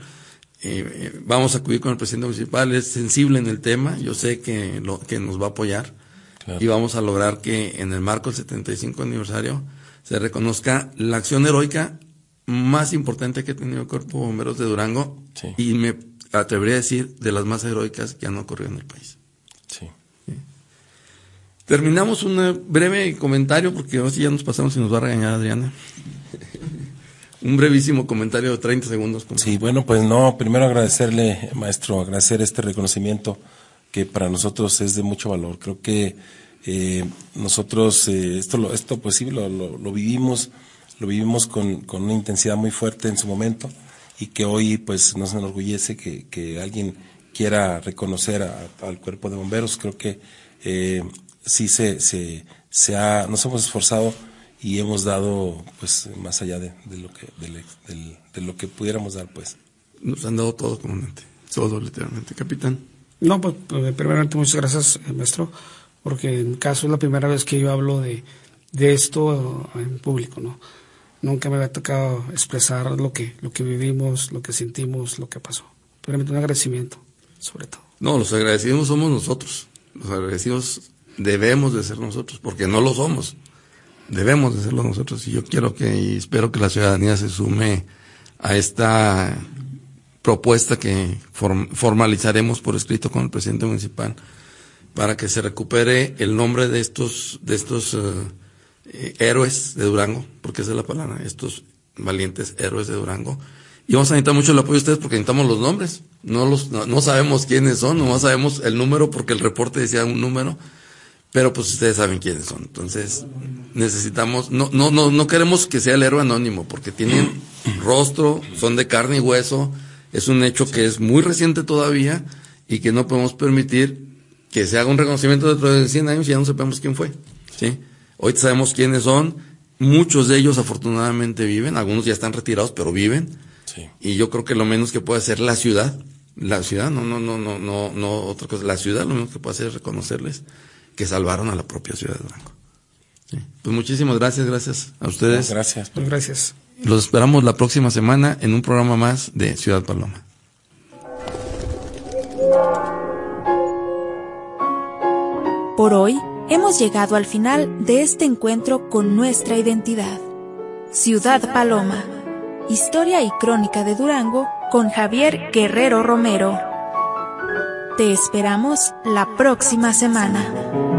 Vamos a acudir con el presidente municipal, es sensible en el tema, yo sé que nos va a apoyar. Y vamos a lograr que en el marco del 75 aniversario se reconozca la acción heroica más importante que ha tenido el Cuerpo de Bomberos de Durango, y me atrevería a decir de las más heroicas que han ocurrido en el país. Sí. Terminamos un breve comentario, porque ahora sí ya nos pasamos y nos va a regañar Adriana. Un brevísimo comentario de 30 segundos. Sí, bueno, pues no, primero agradecerle, maestro, agradecer este reconocimiento que para nosotros es de mucho valor. Creo que nosotros esto pues sí lo vivimos con una intensidad muy fuerte en su momento, y que hoy pues nos enorgullece que alguien quiera reconocer al Cuerpo de Bomberos. Creo que sí nos hemos esforzado y hemos dado pues más allá de lo que pudiéramos dar, pues. Nos han dado todo, comandante, todo literalmente. Capitán. No, pues primeramente muchas gracias, maestro, porque en mi caso es la primera vez que yo hablo de esto en público, ¿no? Nunca me había tocado expresar lo que vivimos, lo que sentimos, lo que pasó. Primeramente un agradecimiento, sobre todo. No, los agradecidos somos nosotros. Los agradecidos debemos de ser nosotros, porque no lo somos. Debemos de serlo nosotros, y yo quiero y espero que la ciudadanía se sume a esta propuesta que formalizaremos por escrito con el presidente municipal, para que se recupere el nombre de estos héroes de Durango, porque esa es la palabra, estos valientes héroes de Durango. Y vamos a necesitar mucho el apoyo de ustedes, porque necesitamos los nombres. No sabemos quiénes son, no sabemos el número, porque el reporte decía un número, pero pues ustedes saben quiénes son. Entonces necesitamos, no queremos que sea el héroe anónimo, porque tienen rostro, son de carne y hueso. Es un hecho que es muy reciente todavía, y que no podemos permitir que se haga un reconocimiento dentro de 100 años y ya no sepamos quién fue, ¿sí? Hoy sabemos quiénes son, muchos de ellos afortunadamente viven, algunos ya están retirados, pero viven. Sí. Y yo creo que lo menos que puede hacer la ciudad, no otra cosa, la ciudad lo menos que puede hacer es reconocerles que salvaron a la propia ciudad de Durango. Sí. Pues muchísimas gracias a ustedes. Gracias. Pues gracias. Los esperamos la próxima semana en un programa más de Ciudad Paloma. Por hoy hemos llegado al final de este encuentro con nuestra identidad. Ciudad Paloma, historia y crónica de Durango con Javier Guerrero Romero. Te esperamos la próxima semana.